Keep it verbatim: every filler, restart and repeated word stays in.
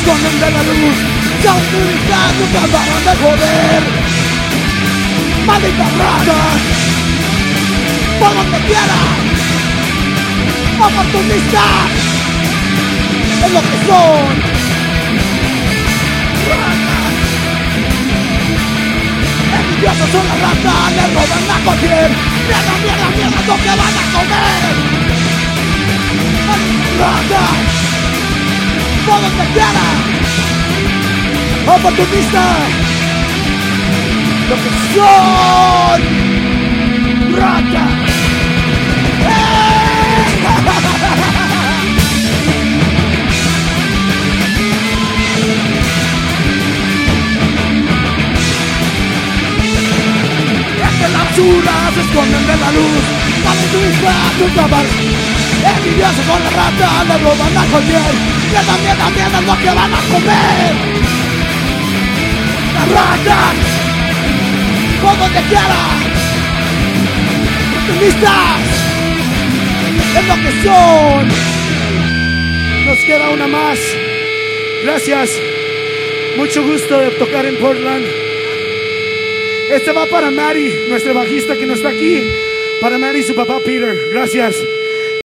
esconden de la luz. Son turistas, nunca paran de joder. Malditas ratas, por donde quiera. Oportunistas, es lo que son. Ratas, envidiosos son las ratas, le roban a cualquier. Mierda, mierda, mierda, es lo que van a comer. Ratas, por donde quiera. Oportunistas, lo que son. Ratas. Entre la basura se esconden de la luz. Malditas, nunca van. Envidiosos con la rata, le roban a cualquier. Mierda, mierda, mierda, es lo que van a comer. Las ratas, por donde quiera. Optimistas, es lo que son. Nos queda una más. Gracias. Mucho gusto de tocar en Portland. Este va para Mary, nuestra bajista que no está aquí. Para Mary y su papá Peter. Gracias.